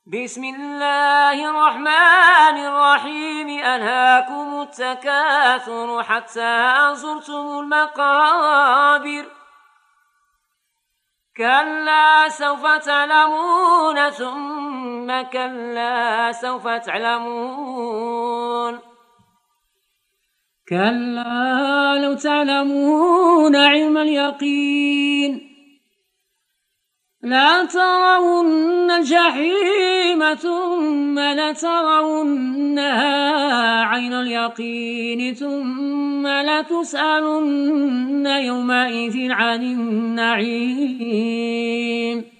بسم الله الرحمن الرحيم ألهاكم التكاثر حتى زرتم المقابر كلا سوف تعلمون ثم كلا سوف تعلمون كلا لو تعلمون علم اليقين لا ترون الجحيم ثم لترونها عين اليقين ثم لتسألن يومئذ عن النعيم